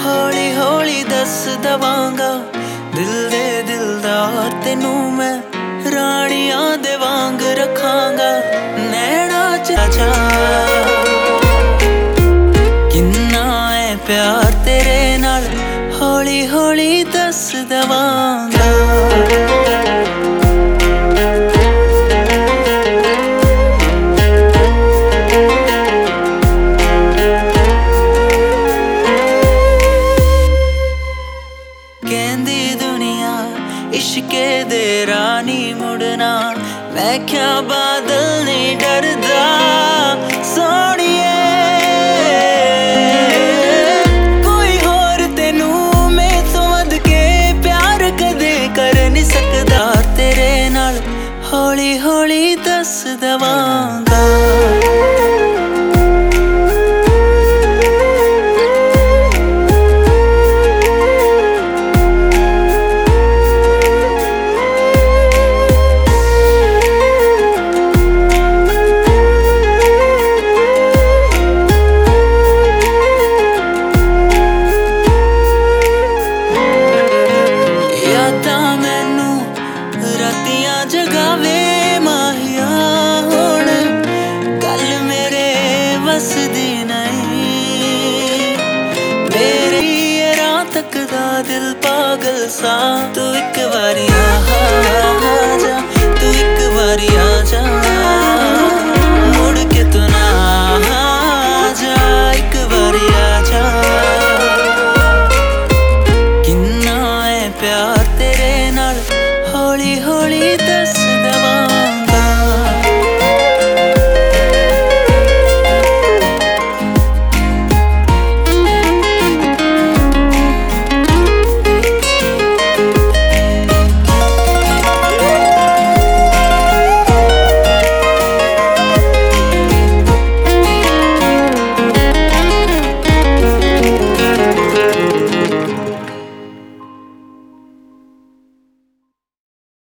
ਹੌਲੀ ਹੌਲੀ ਦੱਸ ਦਵਾਂਗਾ ਦਿਲ ਦੇ ਦਿਲਦਾਰ ਤੈਨੂੰ ਮੈਂ ਰਾਣੀਆਂ ਦੇ ਵਾਂਗ ਰੱਖਾਂਗਾ ਨੈਣਾ ਚ ਜਾ ਕਿੰਨਾ ਹੈ ਪਿਆਰ ਤੇਰੇ ਨਾਲ ਹੌਲੀ ਹੌਲੀ ਦੱਸ ਦਵਾਂਗਾ ਕਹਿੰਦੀ ਦੁਨੀਆ ਇਸ਼ਕੇ ਦੇ ਰਾਨੀ ਮੁੜਨਾ ਮੈਂ ਕਿਹਾ ਬਾਦਲ ਨਹੀਂ ਡਰਦਾ ਸੋਹਣੀਏ ਕੋਈ ਹੋਰ ਤੈਨੂੰ ਮੈਥੋਂ ਵੱਧ ਕੇ ਪਿਆਰ ਕਦੇ ਕਰ ਨਹੀਂ ਸਕਦਾ ਤੇਰੇ ਨਾਲ ਹੌਲੀ ਹੌਲੀ ਦੱਸ ਦਵਾਂਗਾ ਰਾਤੀਆਂ ਜਗਾਵੇ ਮਾਹੀਆ ਹੁਣ ਗੱਲ ਮੇਰੇ ਵੱਸਦੀ ਨਹੀਂ ਮੇਰੀ ਰਾਤ ਤੱਕ ਦਾ ਦਿਲ ਪਾਗਲ ਸਾ ਤੂੰ ਇੱਕ ਵਾਰੀ ਆ ਜਾ ਤੂੰ ਇੱਕ ਵਾਰੀ ਆ ਜਾ